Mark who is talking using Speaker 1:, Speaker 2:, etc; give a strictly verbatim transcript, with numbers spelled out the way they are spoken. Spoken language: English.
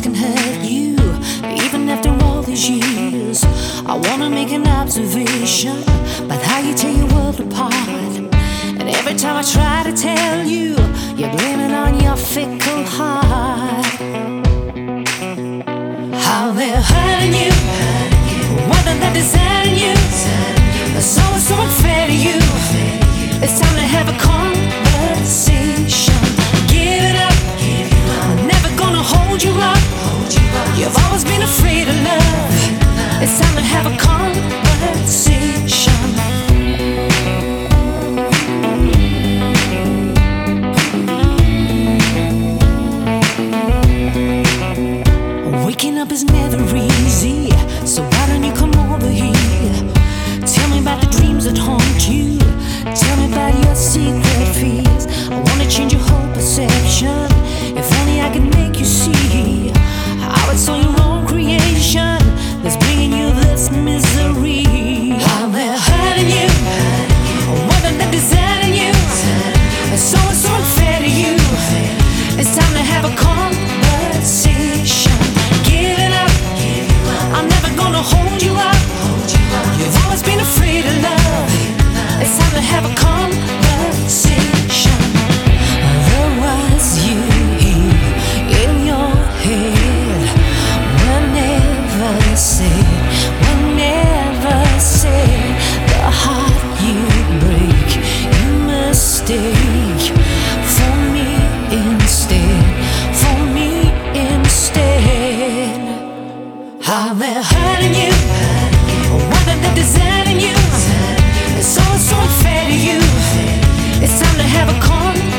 Speaker 1: can hurt you, even after all these years. I wanna make an observation about how you tear your world apart. And every time I try to tell you, you blame it on your fickle heart. How they're hurting you, more than they're deserting you. It's always so unfair to you. It's time to have a conversation. Give it up, I'm never gonna hold you up. You've always been afraid of love. It's time to have a conversation. Waking up is never easy, so why don't you come over here? Tell me about the dreams that haunt you. Tell me about your secret fears. I wanna change your whole perception. If only I could make you see how it's all your own creation that's bringing you this misery. How they're hurting you, more than they're deserting you. It's always so unfair to you. It's time to have a conversation. Give it up, I'm never gonna hold you up. You've always been afraid of love. It's time to have a conversation. The words you hear in your head were never said, were never said. The heart you break, you mistake for me instead, for me instead. How they're hurting you, more than they're deserting you. It's all so unfair to you. It's time to have a conversation.